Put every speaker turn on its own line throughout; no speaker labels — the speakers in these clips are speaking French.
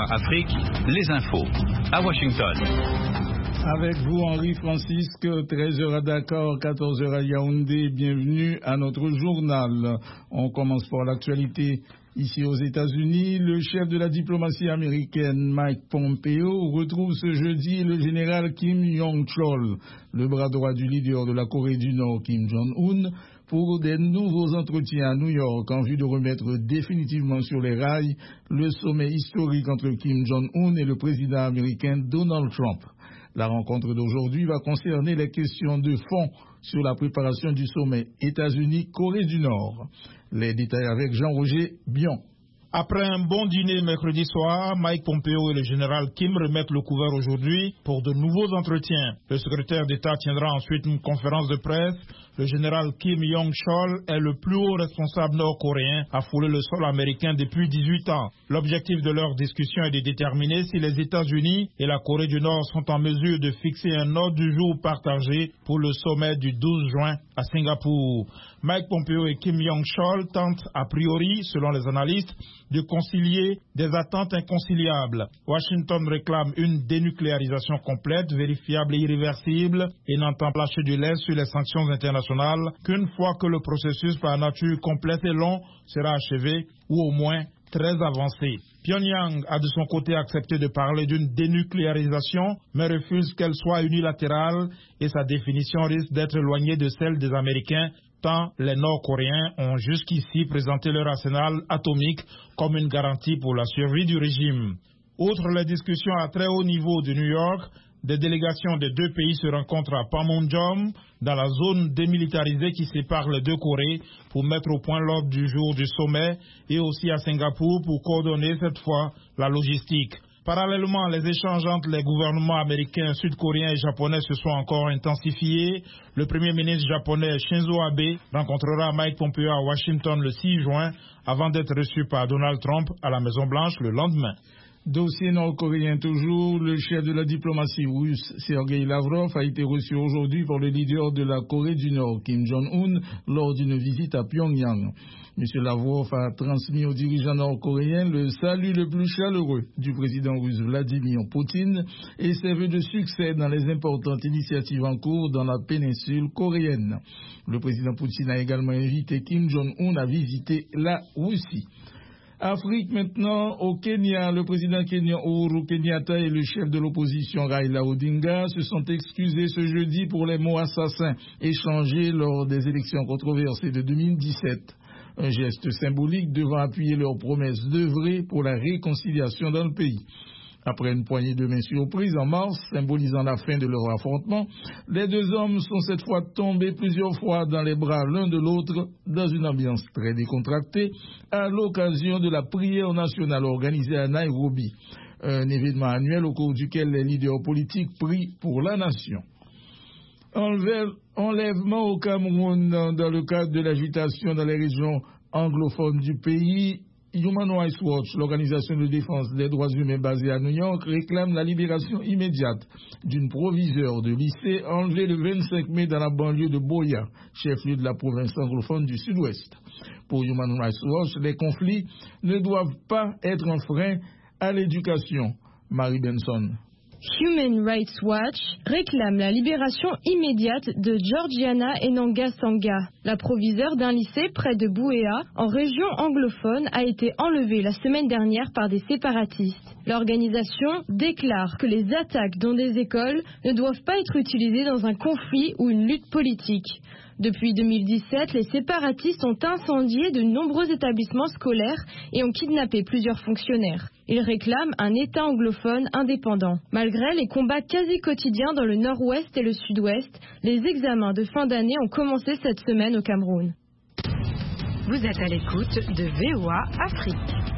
Afrique, les infos. À Washington.
Avec vous, Henri Francisque, 13h à Dakar, 14h à Yaoundé. Bienvenue à notre journal. On commence par l'actualité. Ici aux États-Unis, le chef de la diplomatie américaine, Mike Pompeo, retrouve ce jeudi le général Kim Yong-chol, le bras droit du leader de la Corée du Nord, Kim Jong-un, pour des nouveaux entretiens à New York en vue de remettre définitivement sur les rails le sommet historique entre Kim Jong-un et le président américain Donald Trump. La rencontre d'aujourd'hui va concerner les questions de fond sur la préparation du sommet États-Unis-Corée du Nord. Les détails avec Jean-Roger Bion.
Après un bon dîner mercredi soir, Mike Pompeo et le général Kim remettent le couvert aujourd'hui pour de nouveaux entretiens. Le secrétaire d'État tiendra ensuite une conférence de presse. Le général Kim Yong-chol est le plus haut responsable nord-coréen à fouler le sol américain depuis 18 ans. L'objectif de leur discussion est de déterminer si les États-Unis et la Corée du Nord sont en mesure de fixer un ordre du jour partagé pour le sommet du 12 juin à Singapour. Mike Pompeo et Kim Yong-chol tentent a priori, selon les analystes, de concilier des attentes inconciliables. Washington réclame une dénucléarisation complète, vérifiable et irréversible et n'entend pas lâcher du lest sur les sanctions internationales qu'une fois que le processus par nature complète et long sera achevé ou au moins très avancé. Pyongyang a de son côté accepté de parler d'une dénucléarisation mais refuse qu'elle soit unilatérale et sa définition risque d'être éloignée de celle des Américains tant les Nord-Coréens ont jusqu'ici présenté leur arsenal atomique comme une garantie pour la survie du régime. Outre les discussions à très haut niveau de New York, des délégations des deux pays se rencontrent à Panmunjom, dans la zone démilitarisée qui sépare les deux Corées, pour mettre au point l'ordre du jour du sommet, et aussi à Singapour pour coordonner cette fois la logistique. Parallèlement, les échanges entre les gouvernements américains, sud-coréens et japonais se sont encore intensifiés. Le premier ministre japonais Shinzo Abe rencontrera Mike Pompeo à Washington le 6 juin avant d'être reçu par Donald Trump à la Maison-Blanche le lendemain.
Dossier nord-coréen toujours, le chef de la diplomatie russe, Sergei Lavrov, a été reçu aujourd'hui par le leader de la Corée du Nord, Kim Jong-un, lors d'une visite à Pyongyang. M. Lavrov a transmis aux dirigeants nord-coréens le salut le plus chaleureux du président russe Vladimir Poutine et ses vœux de succès dans les importantes initiatives en cours dans la péninsule coréenne. Le président Poutine a également invité Kim Jong-un à visiter la Russie. Afrique maintenant, au Kenya, le président kenyan Uhuru Kenyatta et le chef de l'opposition Raila Odinga se sont excusés ce jeudi pour les mots assassins échangés lors des élections controversées de 2017. Un geste symbolique devant appuyer leur promesse d'œuvrer pour la réconciliation dans le pays. Après une poignée de main surprise en mars, symbolisant la fin de leur affrontement, les deux hommes sont cette fois tombés plusieurs fois dans les bras l'un de l'autre dans une ambiance très décontractée à l'occasion de la prière nationale organisée à Nairobi, un événement annuel au cours duquel les leaders politiques prient pour la nation. Enlèvement au Cameroun dans le cadre de l'agitation dans les régions anglophones du pays. Human Rights Watch, l'organisation de défense des droits humains basée à New York, réclame la libération immédiate d'une proviseure de lycée enlevée le 25 mai dans la banlieue de Boya, chef-lieu de la province anglophone du Sud-Ouest. Pour Human Rights Watch, les conflits ne doivent pas être un frein à l'éducation. Marie Benson.
Human Rights Watch réclame la libération immédiate de Georgiana Enanga Sanga. La proviseure d'un lycée près de Buea, en région anglophone, a été enlevée la semaine dernière par des séparatistes. L'organisation déclare que les attaques dans des écoles ne doivent pas être utilisées dans un conflit ou une lutte politique. Depuis 2017, les séparatistes ont incendié de nombreux établissements scolaires et ont kidnappé plusieurs fonctionnaires. Ils réclament un État anglophone indépendant. Malgré les combats quasi quotidiens dans le nord-ouest et le sud-ouest, les examens de fin d'année ont commencé cette semaine au Cameroun.
Vous êtes à l'écoute de VOA Afrique.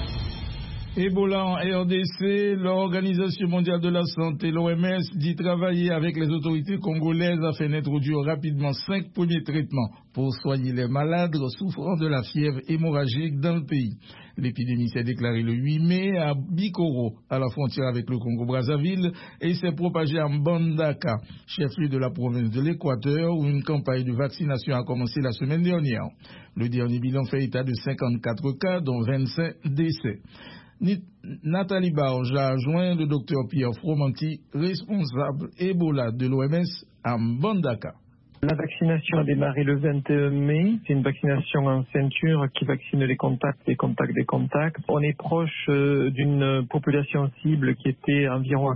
Ebola en RDC, l'Organisation mondiale de la santé, l'OMS, dit travailler avec les autorités congolaises afin d'introduire rapidement 5 premiers traitements pour soigner les malades souffrant de la fièvre hémorragique dans le pays. L'épidémie s'est déclarée le 8 mai à Bikoro, à la frontière avec le Congo-Brazzaville, et s'est propagée à Mbandaka, chef-lieu de la province de l'Équateur, où une campagne de vaccination a commencé la semaine dernière. Le dernier bilan fait état de 54 cas, dont 25 décès. Nathalie Barge a joint le docteur Pierre Fromanti, responsable Ebola de l'OMS à Mbandaka.
La vaccination a démarré le 21 mai. C'est une vaccination en ceinture qui vaccine les contacts, des contacts, des contacts. On est proche d'une population cible qui était environ à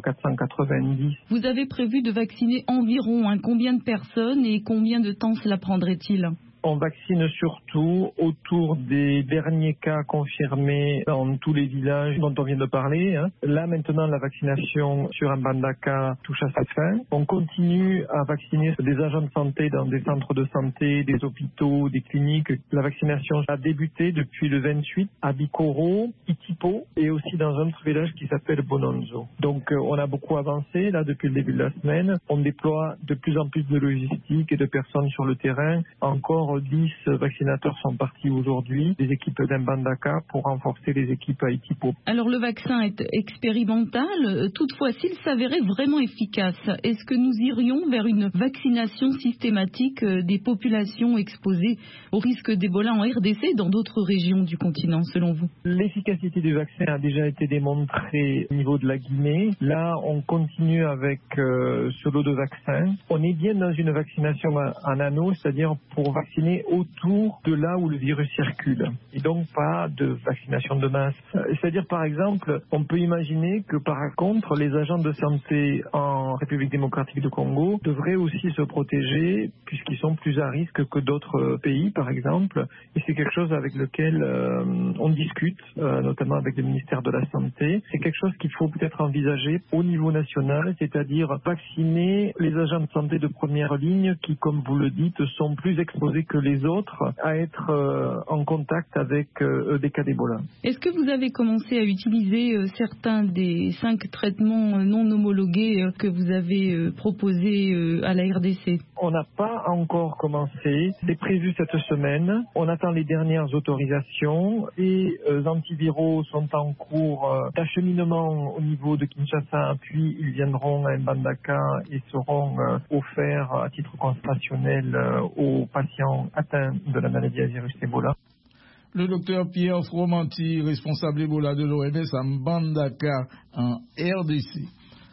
490.
Vous avez prévu de vacciner environ combien de personnes et combien de temps cela prendrait-il ?
On vaccine surtout autour des derniers cas confirmés dans tous les villages dont on vient de parler. Là, maintenant, la vaccination sur Mbandaka touche à sa fin. On continue à vacciner des agents de santé dans des centres de santé, des hôpitaux, des cliniques. La vaccination a débuté depuis le 28 à Bikoro, Itipo et aussi dans un autre village qui s'appelle Bononzo. Donc, on a beaucoup avancé là depuis le début de la semaine. On déploie de plus en plus de logistique et de personnes sur le terrain. Encore 10 vaccinateurs sont partis aujourd'hui, des équipes d'Mbandaka pour renforcer les équipes à Itipo.
Alors le vaccin est expérimental, toutefois s'il s'avérait vraiment efficace, est-ce que nous irions vers une vaccination systématique des populations exposées au risque d'Ebola en RDC et dans d'autres régions du continent selon vous ?
L'efficacité du vaccin a déjà été démontrée au niveau de la Guinée. Là, on continue avec ce lot de vaccins. On est bien dans une vaccination en anneau, c'est-à-dire pour vacciner autour de là où le virus circule et donc pas de vaccination de masse. C'est-à-dire par exemple, on peut imaginer que par contre les agents de santé en République démocratique du Congo devraient aussi se protéger puisqu'ils sont plus à risque que d'autres pays par exemple et c'est quelque chose avec lequel on discute notamment avec le ministère de la Santé. C'est quelque chose qu'il faut peut-être envisager au niveau national, c'est-à-dire vacciner les agents de santé de première ligne qui, comme vous le dites, sont plus exposés que les autres à être en contact avec des cas d'Ebola.
Est-ce que vous avez commencé à utiliser certains des 5 traitements non homologués que vous avez proposés à la RDC ?
On n'a pas encore commencé. C'est prévu cette semaine. On attend les dernières autorisations. Les antiviraux sont en cours d'acheminement au niveau de Kinshasa, puis ils viendront à Mbandaka et seront offerts à titre concentrationnel aux patients atteints de la maladie à virus Ebola.
Le docteur Pierre Fromanti, responsable Ebola de l'OMS à Mbandaka en RDC.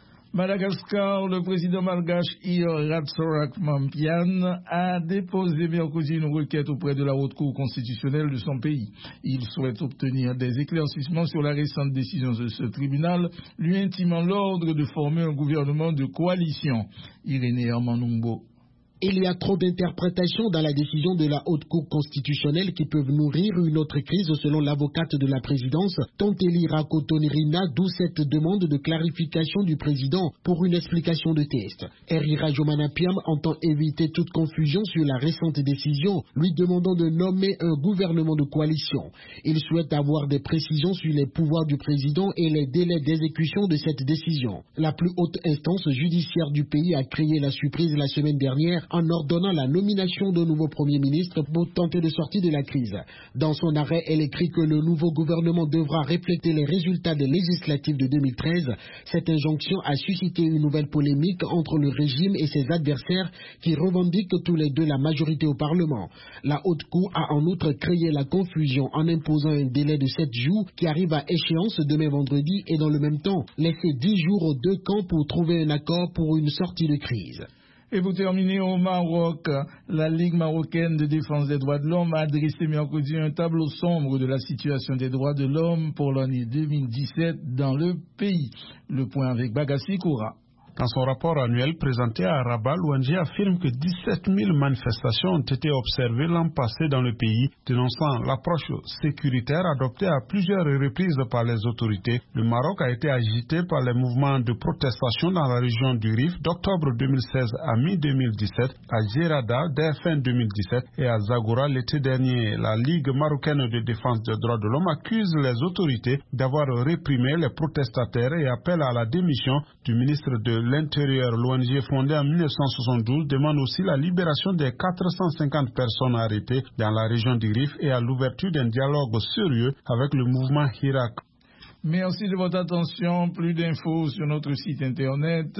Madagascar, le président malgache Ior Ratsorak Mampian a déposé mercredi une requête auprès de la Haute Cour constitutionnelle de son pays. Il souhaite obtenir des éclaircissements sur la récente décision de ce tribunal, lui intimant l'ordre de former un gouvernement de coalition. Irénée Armanumbo.
Il y a trop d'interprétations dans la décision de la Haute Cour constitutionnelle qui peuvent nourrir une autre crise selon l'avocate de la présidence, Tonteli Rakotonirina, d'où cette demande de clarification du président pour une explication de test. Erira Jomanapiam entend éviter toute confusion sur la récente décision, lui demandant de nommer un gouvernement de coalition. Il souhaite avoir des précisions sur les pouvoirs du président et les délais d'exécution de cette décision. La plus haute instance judiciaire du pays a créé la surprise la semaine dernière en ordonnant la nomination d'un nouveau Premier ministre pour tenter de sortir de la crise. Dans son arrêt, elle écrit que le nouveau gouvernement devra refléter les résultats des législatives de 2013. Cette injonction a suscité une nouvelle polémique entre le régime et ses adversaires qui revendiquent tous les deux la majorité au Parlement. La Haute Cour a en outre créé la confusion en imposant un délai de 7 jours qui arrive à échéance demain vendredi et dans le même temps laisser 10 jours aux deux camps pour trouver un accord pour une sortie de crise.
Et pour terminer, au Maroc, la Ligue marocaine de défense des droits de l'homme a dressé mercredi un tableau sombre de la situation des droits de l'homme pour l'année 2017 dans le pays. Le point avec Bagassi Koura.
Dans son rapport annuel présenté à Rabat, l'ONG affirme que 17 000 manifestations ont été observées l'an passé dans le pays, dénonçant l'approche sécuritaire adoptée à plusieurs reprises par les autorités. Le Maroc a été agité par les mouvements de protestation dans la région du Rif d'octobre 2016 à mi-2017, à Gerada dès fin 2017 et à Zagora l'été dernier. La Ligue marocaine de défense des droits de l'homme accuse les autorités d'avoir réprimé les protestataires et appelle à la démission du ministre de l'Intérieur. L'ONG fondée en 1972 demande aussi la libération des 450 personnes arrêtées dans la région du Rif et à l'ouverture d'un dialogue sérieux avec le mouvement Hirak.
Merci de votre attention. Plus d'infos sur notre site internet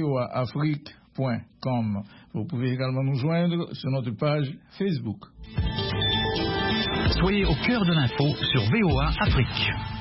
voaafrique.com. Vous pouvez également nous joindre sur notre page Facebook.
Soyez au cœur de l'info sur VOA Afrique.